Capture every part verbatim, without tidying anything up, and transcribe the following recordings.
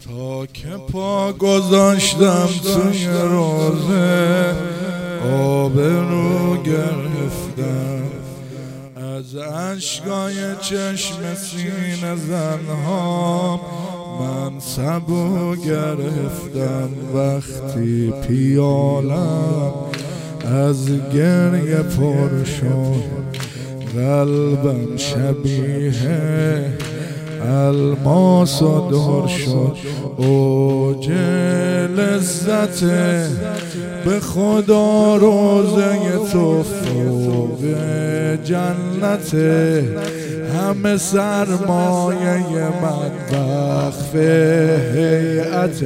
تا که پا گذاشتم توی روزه آبرو گرفتم از اشکای چشم سینه زنهام من سبو گرفتم وقتی پیالم از گریه پر شد قلبم شبیه الماس و در شد اوج لذت به خدا روزه تو فوق جنت همه سرمایه من وقف هیئت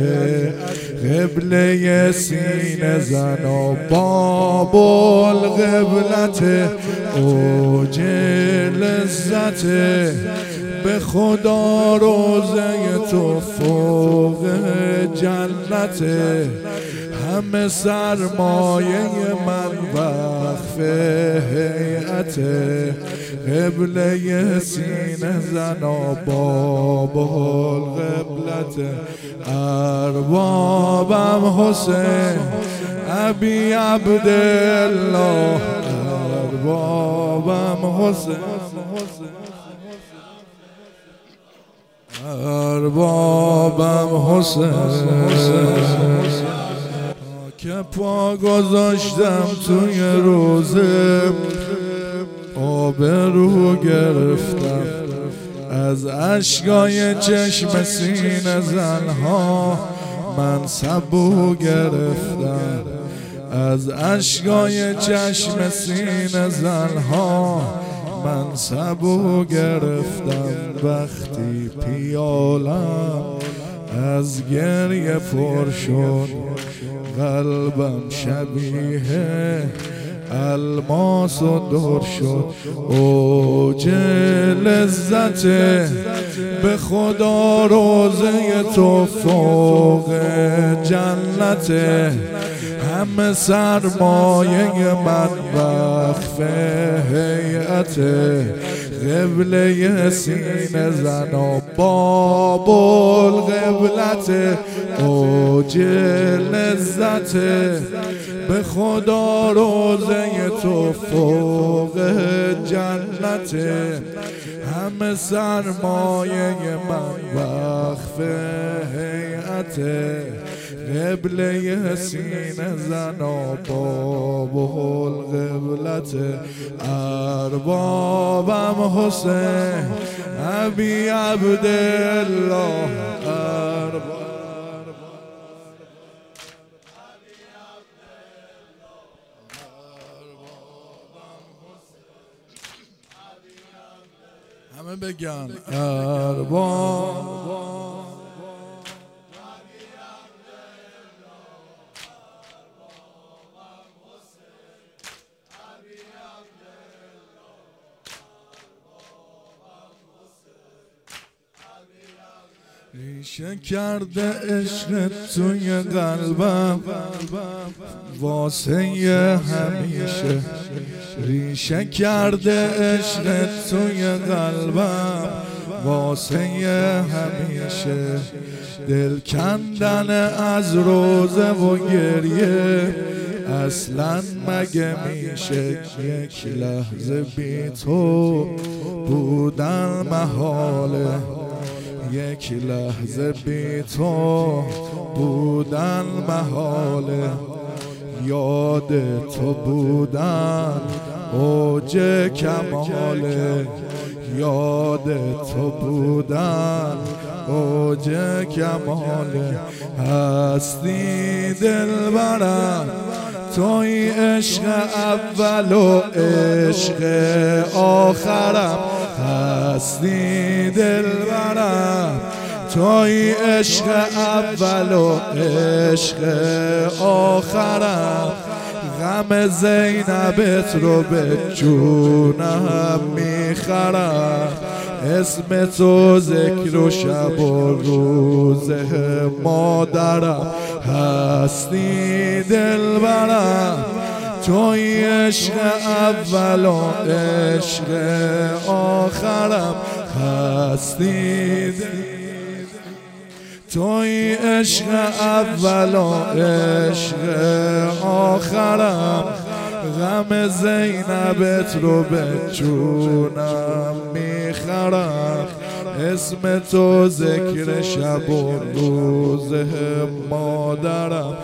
قبله سینه زن و باب القبلت اوج لذت به خدا روزه تو فوق جنت همه سرمایه من وقف هیئت قبله سینه زن و باب القبلت اربابم حسین ابی عبدالله اربابم حسین اربابم حسین که پا گذاشتم توی روزه آبرو گرفتم از اشکای چشم سینه زنها من سبو گرفتم از اشکای چشم سینه زنها من سبو گرفتم وقتی پیالم از گریه پر شد قلبم شبیه الماس و در شد اوج لذت به خدا روزه تو فوق جنت همه سرمایه من وقف هیئت قبله سینه زن و باب القبلت اوج لذت به خدا روزه تو فوق جنت همه سرمایه من وقف هیئت قبله سینه زن و باب القبلت اربابم حسین ابی عبدالله همه بگن ارباب ریشه کرده عشق توی قلبم واسه همیشه ریشه کرده عشق توی قلبم واسه همیشه دل کندن از روزه و گریه اصلا مگه میشه یک لحظه بی تو بودن محاله یک لحظه بی تو بودن محاله یاد تو بودن اوج کماله یاد تو بودن اوج کماله هستی دلبرم توی عشق اول و عشق آخرم هستی دلبرم توی عشق اول و عشق آخرم غم زینبت رو به جونم میخرم اسم تو ذکر و شب و روز مادرم هستی دلبرم توی عشق اول و عشق آخرم هستی توی عشق اول و عشق آخرم، غم زینبت رو به جونم میخرم. اسم تو ذکر شب و روز مادرم.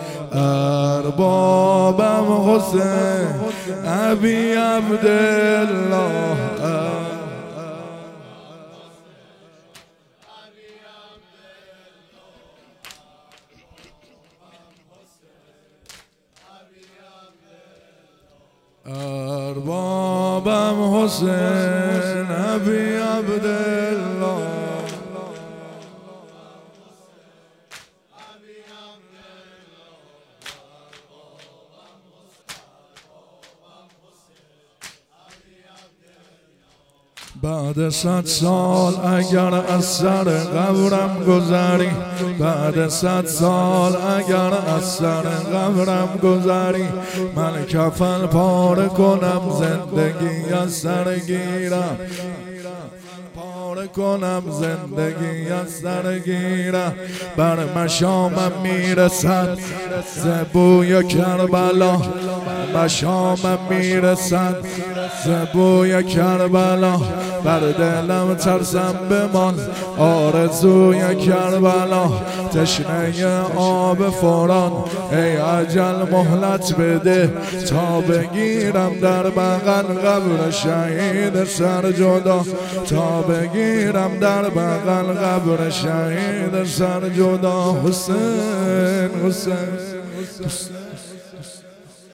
اربابم حسین ابی عبدالله، اربابم حسین ابی عبدالله. بعد صد سال اگر از سر قبرم گذری، بعد صد سال اگر از سر قبرم گذری، من کفن پاره کنم زندگی از سر گیرم، پاره کنم زندگی از سر گیرم. بر مشامم میرسد ز بوی کربلا، مشامم میرسد ز بوی کربلا. بر دلم ترسم بمان آرزوی کربلا، تشنه آب فوران ای اجل مهلت بده، تا بگیرم در بغل قبر شهید سر جدا، تا بگیرم در بغل قبر شهید سر جدا. حسین حسین حسین